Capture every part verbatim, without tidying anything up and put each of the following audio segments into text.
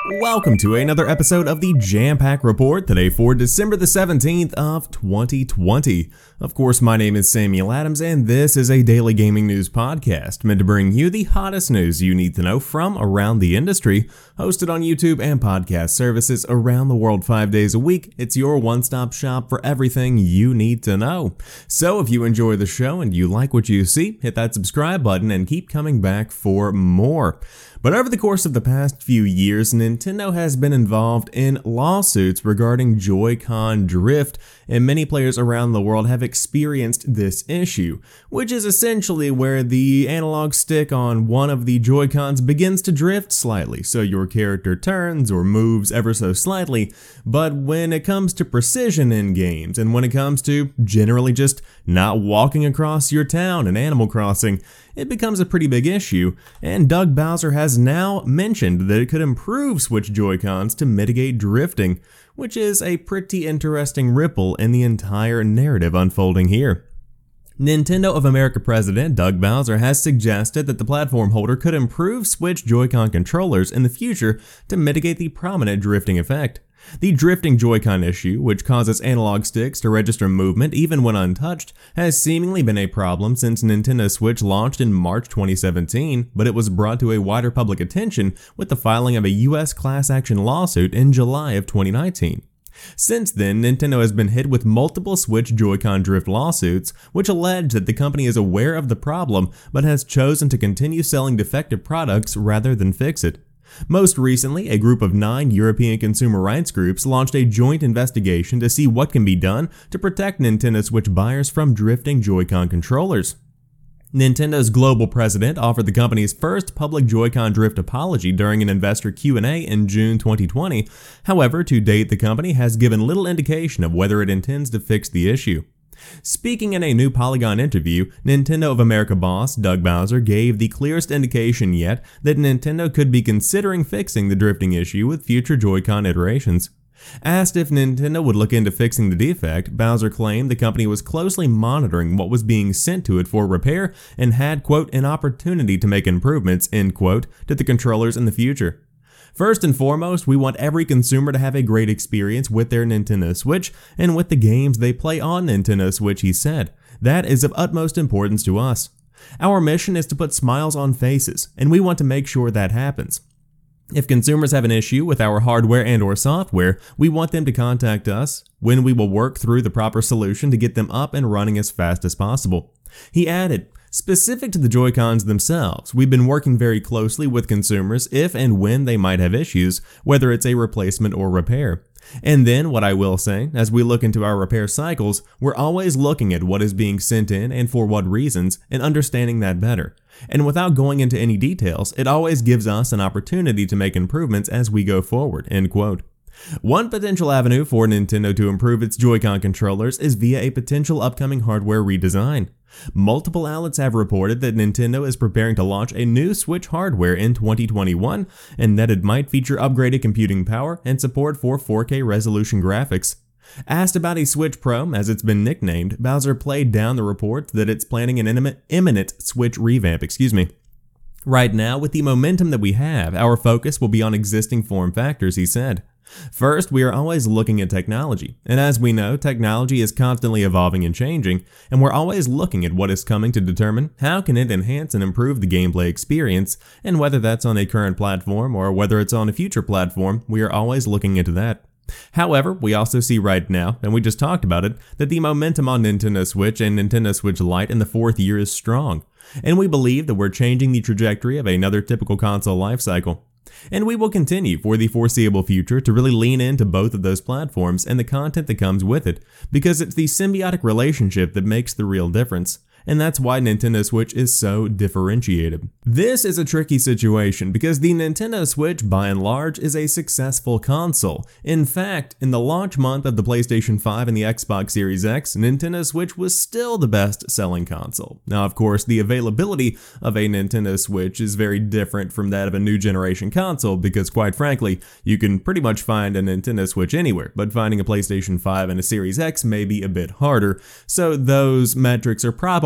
Welcome to another episode of the Jam Pack Report, today for December the seventeenth of twenty twenty. Of course, my name is Samuel Adams, and this is a daily gaming news podcast meant to bring you the hottest news you need to know from around the industry. Hosted on YouTube and podcast services around the world five days a week, it's your one-stop shop for everything you need to know. So if you enjoy the show and you like what you see, hit that subscribe button and keep coming back for more. But over the course of the past few years, Nintendo has been involved in lawsuits regarding Joy-Con drift, and many players around the world have experienced this issue, which is essentially where the analog stick on one of the Joy-Cons begins to drift slightly, so your character turns or moves ever so slightly. But when it comes to precision in games, and when it comes to generally just not walking across your town in Animal Crossing, it becomes a pretty big issue, and Doug Bowser has now mentioned that it could improve Switch Joy-Cons to mitigate drifting, which is a pretty interesting ripple in the entire narrative unfolding here. Nintendo of America president Doug Bowser has suggested that the platform holder could improve Switch Joy-Con controllers in the future to mitigate the prominent drifting effect. The drifting Joy-Con issue, which causes analog sticks to register movement even when untouched, has seemingly been a problem since Nintendo Switch launched in March twenty seventeen, but it was brought to a wider public attention with the filing of a U S class action lawsuit in July of twenty nineteen. Since then, Nintendo has been hit with multiple Switch Joy-Con drift lawsuits, which allege that the company is aware of the problem but has chosen to continue selling defective products rather than fix it. Most recently, a group of nine European consumer rights groups launched a joint investigation to see what can be done to protect Nintendo Switch buyers from drifting Joy-Con controllers. Nintendo's global president offered the company's first public Joy-Con drift apology during an investor Q and A in June twenty twenty. However, to date, the company has given little indication of whether it intends to fix the issue. Speaking in a new Polygon interview, Nintendo of America boss Doug Bowser gave the clearest indication yet that Nintendo could be considering fixing the drifting issue with future Joy-Con iterations. Asked if Nintendo would look into fixing the defect, Bowser claimed the company was closely monitoring what was being sent to it for repair and had, quote, an opportunity to make improvements, end quote, to the controllers in the future. First and foremost, we want every consumer to have a great experience with their Nintendo Switch and with the games they play on Nintendo Switch, he said. That is of utmost importance to us. Our mission is to put smiles on faces, and we want to make sure that happens. If consumers have an issue with our hardware and or software, we want them to contact us, when we will work through the proper solution to get them up and running as fast as possible. He added, specific to the Joy-Cons themselves, we've been working very closely with consumers if and when they might have issues, whether it's a replacement or repair. And then, what I will say, as we look into our repair cycles, we're always looking at what is being sent in and for what reasons, and understanding that better. And without going into any details, it always gives us an opportunity to make improvements as we go forward, end quote. One potential avenue for Nintendo to improve its Joy-Con controllers is via a potential upcoming hardware redesign. Multiple outlets have reported that Nintendo is preparing to launch a new Switch hardware in twenty twenty-one, and that it might feature upgraded computing power and support for four K resolution graphics. Asked about a Switch Pro, as it's been nicknamed, Bowser played down the report that it's planning an imminent Switch revamp, excuse me. Right now, with the momentum that we have, our focus will be on existing form factors, he said. First, we are always looking at technology, and as we know, technology is constantly evolving and changing, and we're always looking at what is coming to determine how can it enhance and improve the gameplay experience, and whether that's on a current platform or whether it's on a future platform, we are always looking into that. However, we also see right now, and we just talked about it, that the momentum on Nintendo Switch and Nintendo Switch Lite in the fourth year is strong, and we believe that we're changing the trajectory of another typical console lifecycle. And we will continue for the foreseeable future to really lean into both of those platforms and the content that comes with it, because it's the symbiotic relationship that makes the real difference. And that's why Nintendo Switch is so differentiated. This is a tricky situation because the Nintendo Switch, by and large, is a successful console. In fact, in the launch month of the PlayStation five and the Xbox Series X, Nintendo Switch was still the best-selling console. Now, of course, the availability of a Nintendo Switch is very different from that of a new generation console because, quite frankly, you can pretty much find a Nintendo Switch anywhere, but finding a PlayStation five and a Series X may be a bit harder, so those metrics are probably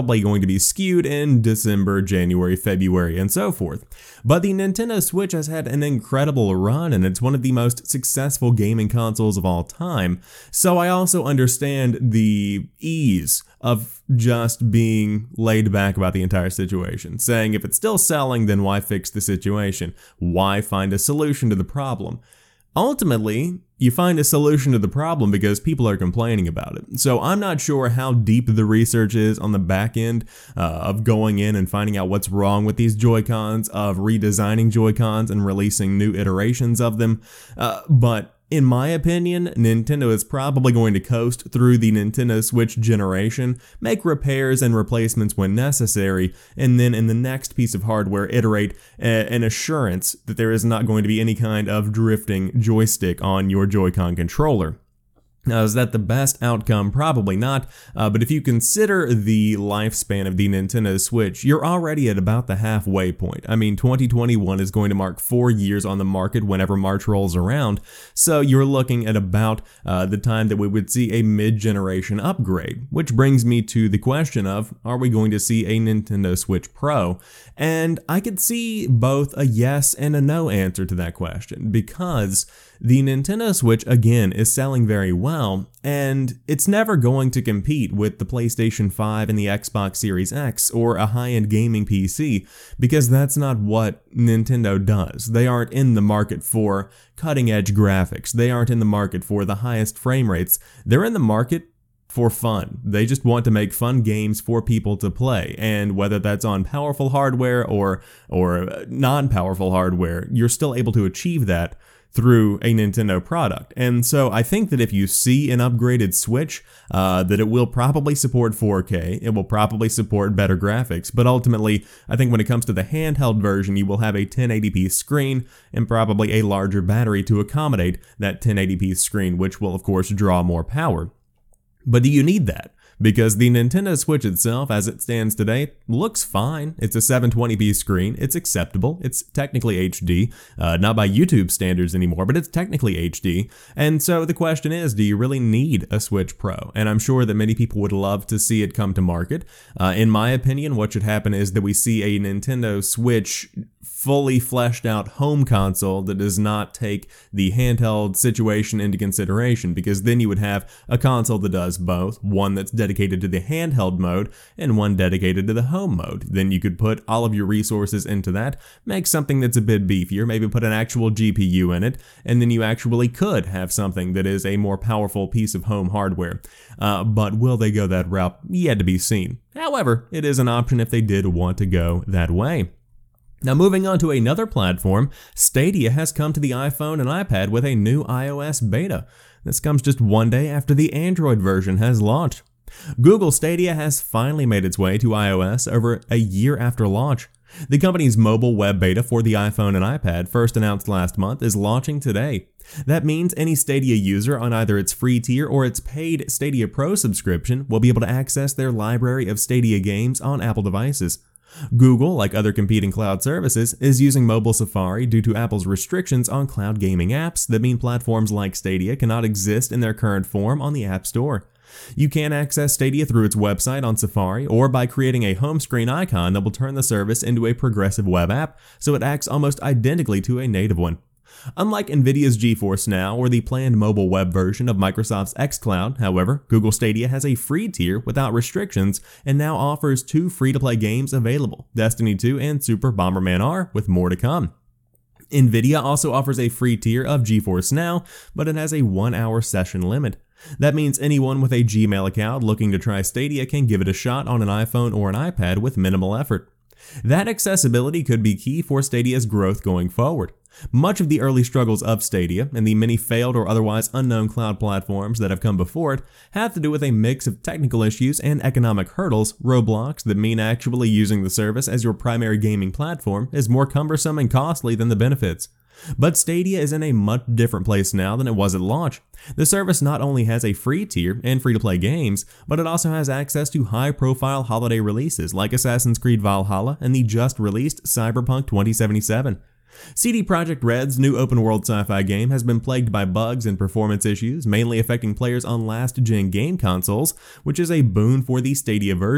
probably going to be skewed in December, January, February, and so forth. But the Nintendo Switch has had an incredible run, and it's one of the most successful gaming consoles of all time. So I also understand the ease of just being laid back about the entire situation, saying if it's still selling, then why fix the situation? Why find a solution to the problem? Ultimately, you find a solution to the problem because people are complaining about it. So I'm not sure how deep the research is on the back end uh, of going in and finding out what's wrong with these Joy-Cons, of redesigning Joy-Cons and releasing new iterations of them, uh, but in my opinion, Nintendo is probably going to coast through the Nintendo Switch generation, make repairs and replacements when necessary, and then in the next piece of hardware iterate a, an assurance that there is not going to be any kind of drifting joystick on your Joy-Con controller. Now, is that the best outcome? Probably not, uh, but if you consider the lifespan of the Nintendo Switch, you're already at about the halfway point. I mean, twenty twenty-one is going to mark four years on the market whenever March rolls around, so you're looking at about uh, the time that we would see a mid-generation upgrade, which brings me to the question of, are we going to see a Nintendo Switch Pro? And I could see both a yes and a no answer to that question, because the Nintendo Switch, again, is selling very well, and it's never going to compete with the PlayStation five and the Xbox Series X or a high-end gaming P C, because that's not what Nintendo does. They aren't in the market for cutting-edge graphics. They aren't in the market for the highest frame rates. They're in the market for fun. They just want to make fun games for people to play, and whether that's on powerful hardware or, or non-powerful hardware, you're still able to achieve that through a Nintendo product. And so I think that if you see an upgraded Switch, uh, that it will probably support four K, it will probably support better graphics, but ultimately, I think when it comes to the handheld version, you will have a ten eighty p screen and probably a larger battery to accommodate that ten eighty p screen, which will of course draw more power. But do you need that? Because the Nintendo Switch itself, as it stands today, looks fine. It's a seven twenty p screen, it's acceptable, it's technically H D, uh, not by YouTube standards anymore, but it's technically H D. And so the question is, do you really need a Switch Pro? And I'm sure that many people would love to see it come to market. Uh, in my opinion, what should happen is that we see a Nintendo Switch fully fleshed out home console that does not take the handheld situation into consideration, because then you would have a console that does both, one that's dedicated to the handheld mode and one dedicated to the home mode. Then you could put all of your resources into that, make something that's a bit beefier, maybe put an actual G P U in it, and then you actually could have something that is a more powerful piece of home hardware. Uh, but will they go that route? Yet to be seen. However, it is an option if they did want to go that way. Now, moving on to another platform, Stadia has come to the iPhone and iPad with a new iOS beta. This comes just one day after the Android version has launched. Google Stadia has finally made its way to iOS over a year after launch. The company's mobile web beta for the iPhone and iPad, first announced last month, is launching today. That means any Stadia user on either its free tier or its paid Stadia Pro subscription will be able to access their library of Stadia games on Apple devices. Google, like other competing cloud services, is using mobile Safari due to Apple's restrictions on cloud gaming apps that mean platforms like Stadia cannot exist in their current form on the App Store. You can access Stadia through its website on Safari or by creating a home screen icon that will turn the service into a progressive web app, so it acts almost identically to a native one. Unlike Nvidia's GeForce Now or the planned mobile web version of Microsoft's xCloud, however, Google Stadia has a free tier without restrictions and now offers two free-to-play games available, Destiny two and Super Bomberman R, with more to come. Nvidia also offers a free tier of GeForce Now, but it has a one-hour session limit. That means anyone with a Gmail account looking to try Stadia can give it a shot on an iPhone or an iPad with minimal effort. That accessibility could be key for Stadia's growth going forward. Much of the early struggles of Stadia and the many failed or otherwise unknown cloud platforms that have come before it have to do with a mix of technical issues and economic hurdles, roadblocks that mean actually using the service as your primary gaming platform is more cumbersome and costly than the benefits. But Stadia is in a much different place now than it was at launch. The service not only has a free tier and free-to-play games, but it also has access to high-profile holiday releases like Assassin's Creed Valhalla and the just-released Cyberpunk twenty seventy-seven. C D Projekt Red's new open-world sci-fi game has been plagued by bugs and performance issues, mainly affecting players on last-gen game consoles, which is a boon for the Stadia version.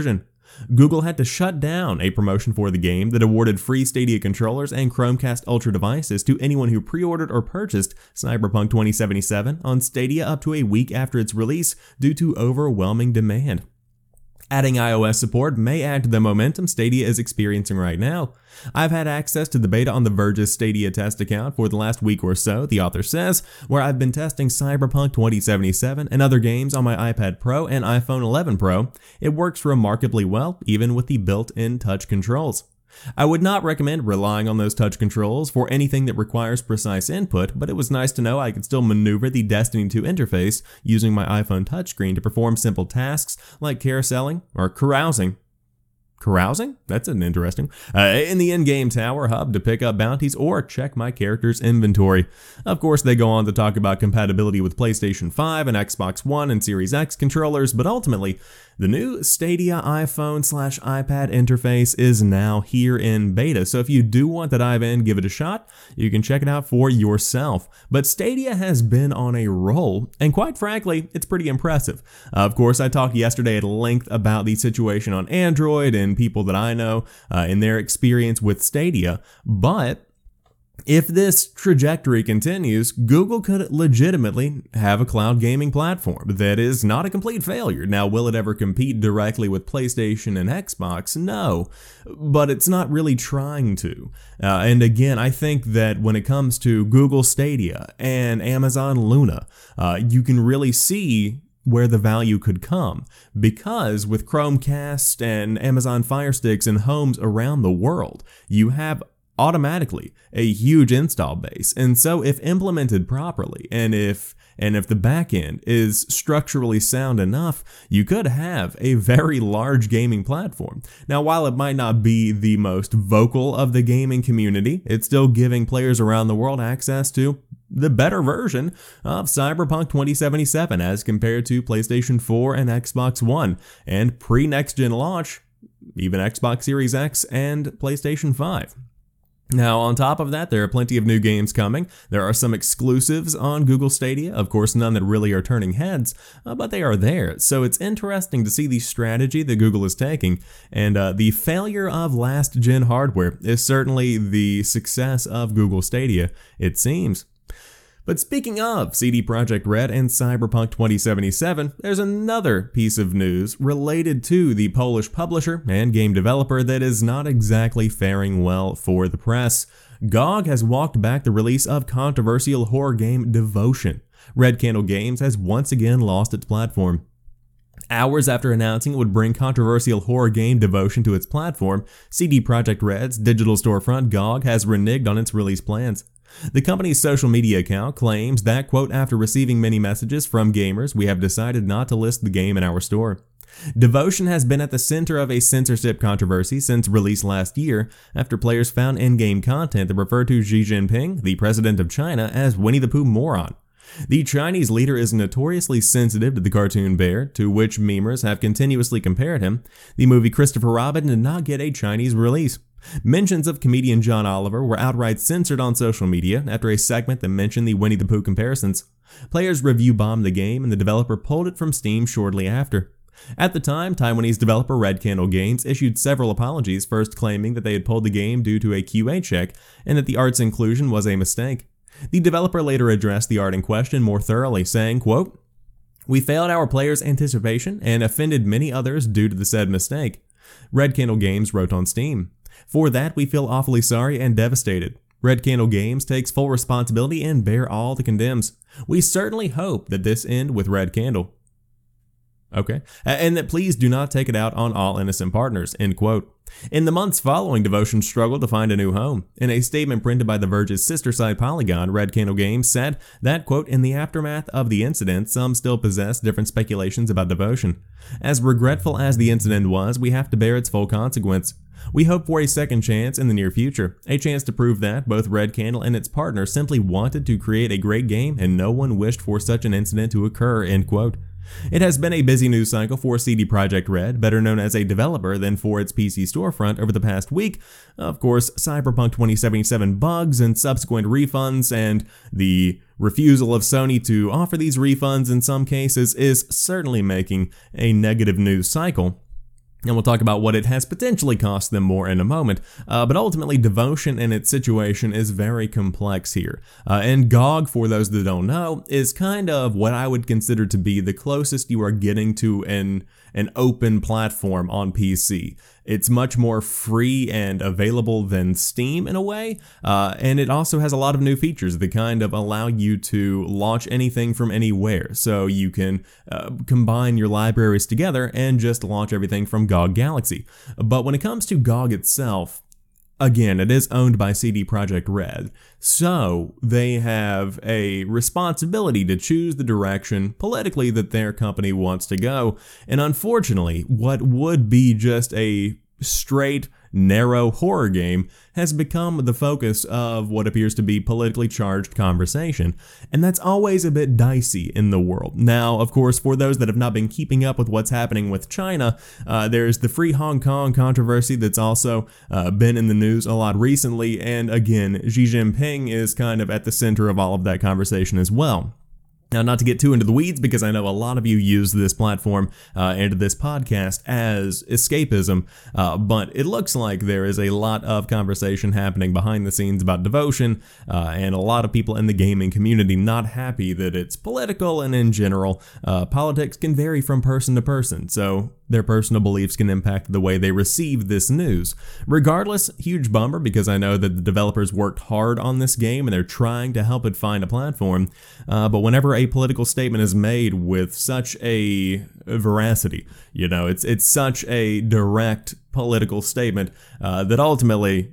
Google had to shut down a promotion for the game that awarded free Stadia controllers and Chromecast Ultra devices to anyone who pre-ordered or purchased Cyberpunk twenty seventy-seven on Stadia up to a week after its release due to overwhelming demand. Adding iOS support may add to the momentum Stadia is experiencing right now. I've had access to the beta on The Verge's Stadia test account for the last week or so, the author says, where I've been testing Cyberpunk twenty seventy-seven and other games on my iPad Pro and iPhone eleven Pro. It works remarkably well, even with the built-in touch controls. I would not recommend relying on those touch controls for anything that requires precise input, but it was nice to know I could still maneuver the Destiny two interface using my iPhone touchscreen to perform simple tasks like carouseling or carousing. Carousing? That's an interesting. Uh, in the in-game tower hub to pick up bounties or check my character's inventory. Of course, they go on to talk about compatibility with PlayStation five and Xbox One and Series X controllers, but ultimately, the new Stadia iPhone slash iPad interface is now here in beta, so if you do want to dive in, give it a shot, you can check it out for yourself. But Stadia has been on a roll, and quite frankly, it's pretty impressive. Uh, of course, I talked yesterday at length about the situation on Android and people that I know uh, in their experience with Stadia, but if this trajectory continues, Google could legitimately have a cloud gaming platform that is not a complete failure. Now, will it ever compete directly with PlayStation and Xbox? No, but it's not really trying to. Uh, and again, I think that when it comes to Google Stadia and Amazon Luna, uh, you can really see where the value could come, because with Chromecast and Amazon Fire Sticks in homes around the world, you have automatically a huge install base. And so if implemented properly, and if and if the backend is structurally sound enough, you could have a very large gaming platform. Now, while it might not be the most vocal of the gaming community, it's still giving players around the world access to the better version of Cyberpunk twenty seventy-seven as compared to PlayStation four and Xbox One, and pre-next gen launch, even Xbox Series X and PlayStation five. Now, on top of that, there are plenty of new games coming. There are some exclusives on Google Stadia, of course none that really are turning heads, uh, but they are there. So it's interesting to see the strategy that Google is taking, and uh, the failure of last-gen hardware is certainly the success of Google Stadia, it seems. But speaking of C D Projekt Red and Cyberpunk twenty seventy-seven, there's another piece of news related to the Polish publisher and game developer that is not exactly faring well for the press. G O G has walked back the release of controversial horror game Devotion. Red Candle Games has once again lost its platform. Hours after announcing it would bring controversial horror game Devotion to its platform, C D Projekt Red's digital storefront G O G has reneged on its release plans. The company's social media account claims that, quote, after receiving many messages from gamers, we have decided not to list the game in our store. Devotion has been at the center of a censorship controversy since release last year, after players found in-game content that referred to Xi Jinping, the president of China, as Winnie the Pooh moron. The Chinese leader is notoriously sensitive to the cartoon bear, to which memers have continuously compared him. The movie Christopher Robin did not get a Chinese release. Mentions of comedian John Oliver were outright censored on social media after a segment that mentioned the Winnie the Pooh comparisons. Players review bombed the game, and the developer pulled it from Steam shortly after. At the time, Taiwanese developer Red Candle Games issued several apologies, first claiming that they had pulled the game due to a Q A check and that the art's inclusion was a mistake. The developer later addressed the art in question more thoroughly, saying, quote, "We failed our players' anticipation and offended many others due to the said mistake." Red Candle Games wrote on Steam. "For that, we feel awfully sorry and devastated. Red Candle Games takes full responsibility and bear all the condemns. We certainly hope that this end with Red Candle." Okay. And that please do not take it out on all innocent partners, end quote. In the months following Devotion's struggle to find a new home, in a statement printed by The Verge's sister site Polygon, Red Candle Games said that, quote, "In the aftermath of the incident, some still possess different speculations about Devotion. As regretful as the incident was, we have to bear its full consequence. We hope for a second chance in the near future, a chance to prove that both Red Candle and its partner simply wanted to create a great game and no one wished for such an incident to occur," end quote. It has been a busy news cycle for C D Projekt Red, better known as a developer than for its P C storefront over the past week. Of course, Cyberpunk twenty seventy-seven bugs and subsequent refunds, and the refusal of Sony to offer these refunds in some cases is certainly making a negative news cycle. And we'll talk about what it has potentially cost them more in a moment, uh, but ultimately Devotion and its situation is very complex here. Uh, and G O G, for those that don't know, is kind of what I would consider to be the closest you are getting to an, an open platform on P C. It's much more free and available than Steam in a way, uh, and it also has a lot of new features that kind of allow you to launch anything from anywhere. So you can uh, combine your libraries together and just launch everything from G O G Galaxy. But when it comes to G O G itself, again, it is owned by C D Projekt Red, so they have a responsibility to choose the direction politically that their company wants to go, and unfortunately, what would be just a straight, narrow horror game has become the focus of what appears to be politically charged conversation, and that's always a bit dicey in the world. Now, of course, for those that have not been keeping up with what's happening with China, uh, there's the Free Hong Kong controversy that's also uh, been in the news a lot recently, and again, Xi Jinping is kind of at the center of all of that conversation as well. Now, not to get too into the weeds, because I know a lot of you use this platform uh, and this podcast as escapism, uh, but it looks like there is a lot of conversation happening behind the scenes about Devotion, uh, and a lot of people in the gaming community not happy that it's political, and in general, uh, politics can vary from person to person, so their personal beliefs can impact the way they receive this news. Regardless, huge bummer, because I know that the developers worked hard on this game and they're trying to help it find a platform, uh, but whenever a political statement is made with such a veracity, you know, it's it's such a direct political statement uh, that ultimately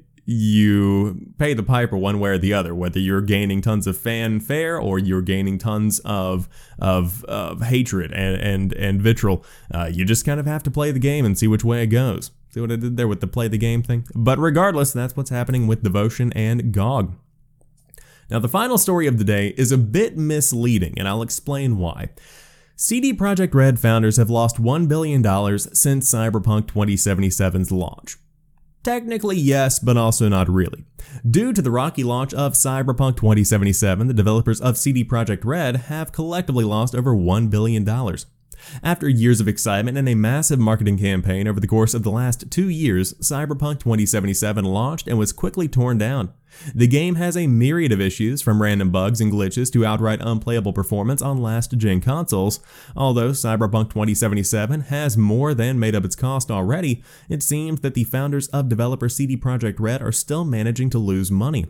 you pay the piper one way or the other, whether you're gaining tons of fanfare or you're gaining tons of of, of hatred and, and, and vitriol. Uh, you just kind of have to play the game and see which way it goes. See what I did there with the play the game thing? But regardless, that's what's happening with Devotion and G O G. Now, the final story of the day is a bit misleading, and I'll explain why. C D Projekt Red founders have lost one billion dollars since Cyberpunk twenty seventy-seven's launch. Technically, yes, but also not really. Due to the rocky launch of Cyberpunk twenty seventy-seven, the developers of C D Projekt Red have collectively lost over one billion dollars. After years of excitement and a massive marketing campaign over the course of the last two years, Cyberpunk twenty seventy-seven launched and was quickly torn down. The game has a myriad of issues, from random bugs and glitches to outright unplayable performance on last-gen consoles. Although Cyberpunk twenty seventy-seven has more than made up its cost already, it seems that the founders of developer C D Projekt Red are still managing to lose money.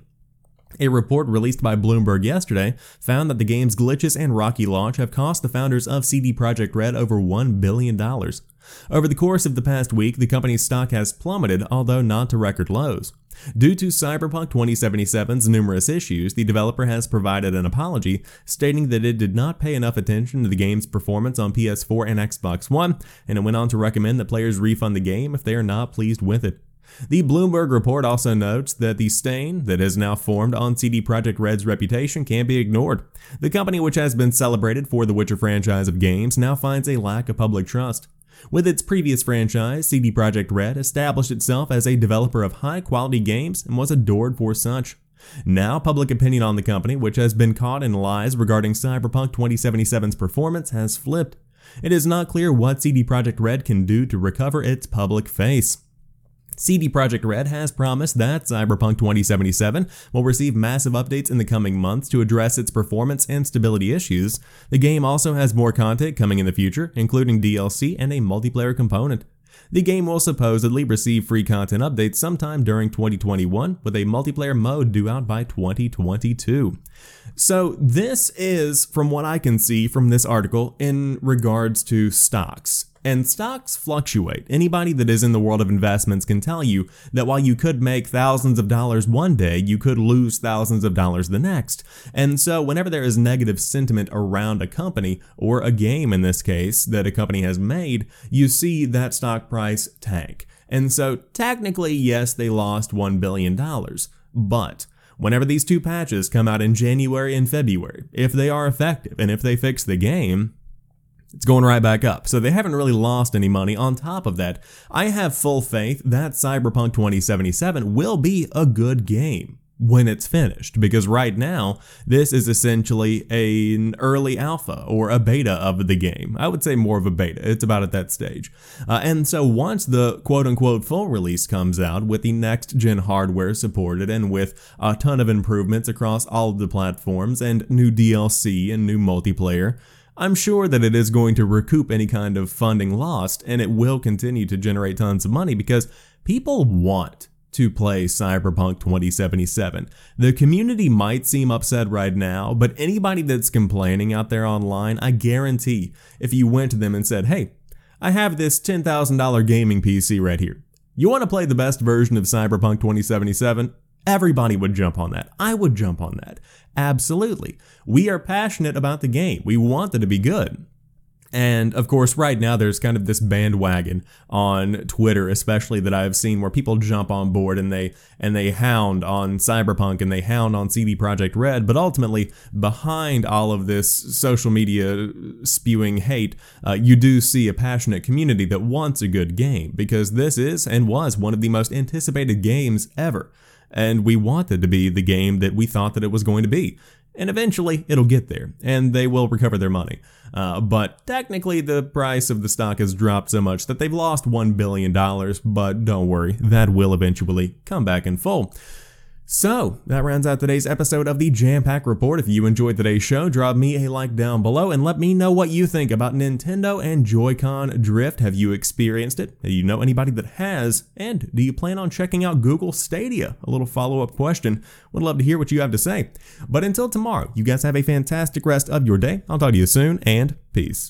A report released by Bloomberg yesterday found that the game's glitches and rocky launch have cost the founders of C D Projekt Red over one billion dollars. Over the course of the past week, the company's stock has plummeted, although not to record lows. Due to Cyberpunk twenty seventy-seven's numerous issues, the developer has provided an apology, stating that it did not pay enough attention to the game's performance on P S four and Xbox One, and it went on to recommend that players refund the game if they are not pleased with it. The Bloomberg report also notes that the stain that has now formed on C D Projekt Red's reputation can't be ignored. The company, which has been celebrated for the Witcher franchise of games, now finds a lack of public trust. With its previous franchise, C D Projekt Red established itself as a developer of high-quality games and was adored for such. Now, public opinion on the company, which has been caught in lies regarding Cyberpunk twenty seventy-seven's performance, has flipped. It is not clear what C D Projekt Red can do to recover its public face. C D Projekt Red has promised that Cyberpunk twenty seventy-seven will receive massive updates in the coming months to address its performance and stability issues. The game also has more content coming in the future, including D L C and a multiplayer component. The game will supposedly receive free content updates sometime during twenty twenty-one, with a multiplayer mode due out by twenty twenty-two. So this is, from what I can see from this article, in regards to stocks. And stocks fluctuate. Anybody that is in the world of investments can tell you that while you could make thousands of dollars one day, you could lose thousands of dollars the next. And so whenever there is negative sentiment around a company, or a game in this case, that a company has made, you see that stock price tank. And so technically, yes, they lost one billion dollars. But whenever these two patches come out in January and February, if they are effective and if they fix the game, it's going right back up. So they haven't really lost any money. On top of that, I have full faith that Cyberpunk twenty seventy-seven will be a good game. when it's finished, because right now this is essentially a, an early alpha or a beta of the game. I would say more of a beta. It's about at that stage. Uh, and so once the quote-unquote full release comes out with the next-gen hardware supported and with a ton of improvements across all of the platforms and new D L C and new multiplayer, I'm sure that it is going to recoup any kind of funding lost, and it will continue to generate tons of money because people want to play Cyberpunk twenty seventy-seven. The community might seem upset right now, but anybody that's complaining out there online, I guarantee if you went to them and said, hey, I have this ten thousand dollar gaming P C right here. You want to play the best version of Cyberpunk twenty seventy-seven? Everybody would jump on that. I would jump on that. Absolutely. We are passionate about the game. We want it to be good. And of course, right now there's kind of this bandwagon on Twitter, especially that I've seen, where people jump on board and they and they hound on Cyberpunk and they hound on C D Projekt Red. But ultimately, behind all of this social media spewing hate, uh, you do see a passionate community that wants a good game, because this is and was one of the most anticipated games ever. And we wanted to be the game that we thought that it was going to be. And eventually, it'll get there, and they will recover their money. Uh, but technically, the price of the stock has dropped so much that they've lost one billion dollars, but don't worry, that will eventually come back in full. So, that rounds out today's episode of the Jam-Pack Report. If you enjoyed today's show, drop me a like down below and let me know what you think about Nintendo and Joy-Con Drift. Have you experienced it? Do you know anybody that has? And do you plan on checking out Google Stadia? A little follow-up question. Would love to hear what you have to say. But until tomorrow, you guys have a fantastic rest of your day. I'll talk to you soon, and peace.